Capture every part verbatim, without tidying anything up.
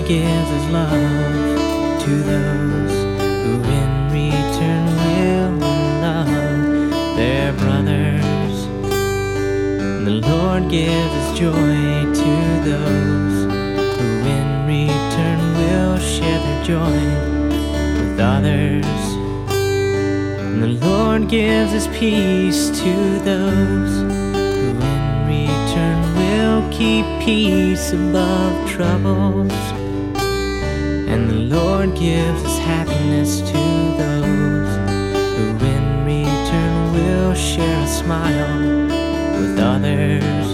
Lord gives His love to those who in return will love their brothers. The Lord gives His joy to those who in return will share their joy with others. And the Lord gives His peace to those who in return will keep peace above troubles. And the Lord gives His happiness to those who in return will share a smile with others.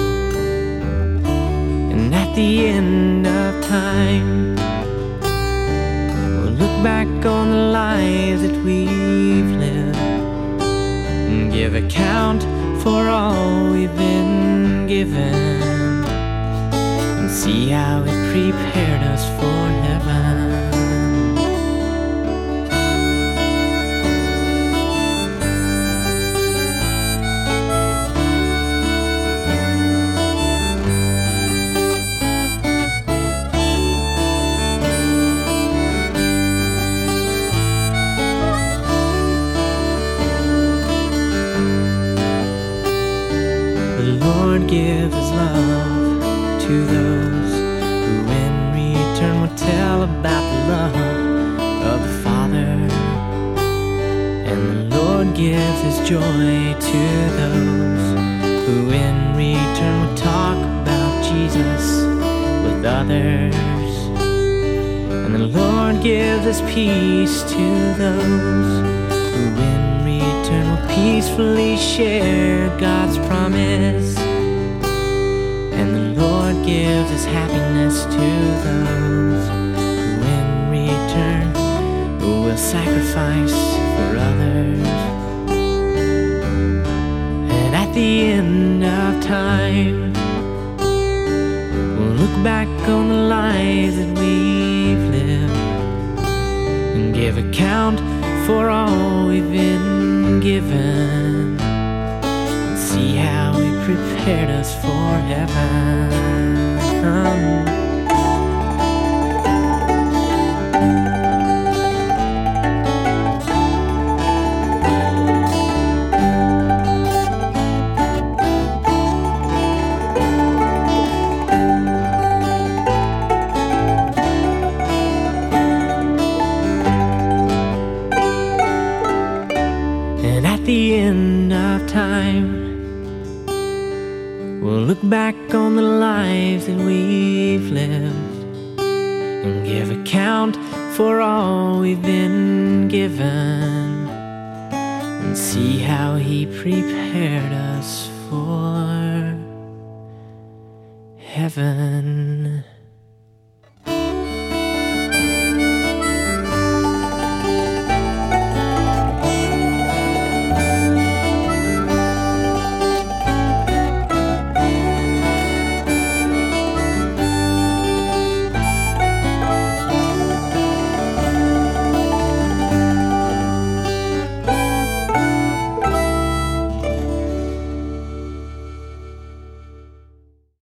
And at the end of time, we'll look back on the lives that we've lived and give account for all we've been given, and see how it prepared us for heaven. The Lord gives His love to those who in return will tell about the love of the Father. And the Lord gives His joy to those who in return will talk about Jesus with others. And the Lord gives His peace to those who in return will peacefully share God's promise. And the Lord gives His happiness to those who in return will sacrifice for others. And at the end of time, we'll look back on the lives that we've lived and give account for all we've been given, and see how He prepared us for heaven. And at the end of time, we'll look back on the lives that we've lived and give account for all we've been given, and see how He prepared us for heaven.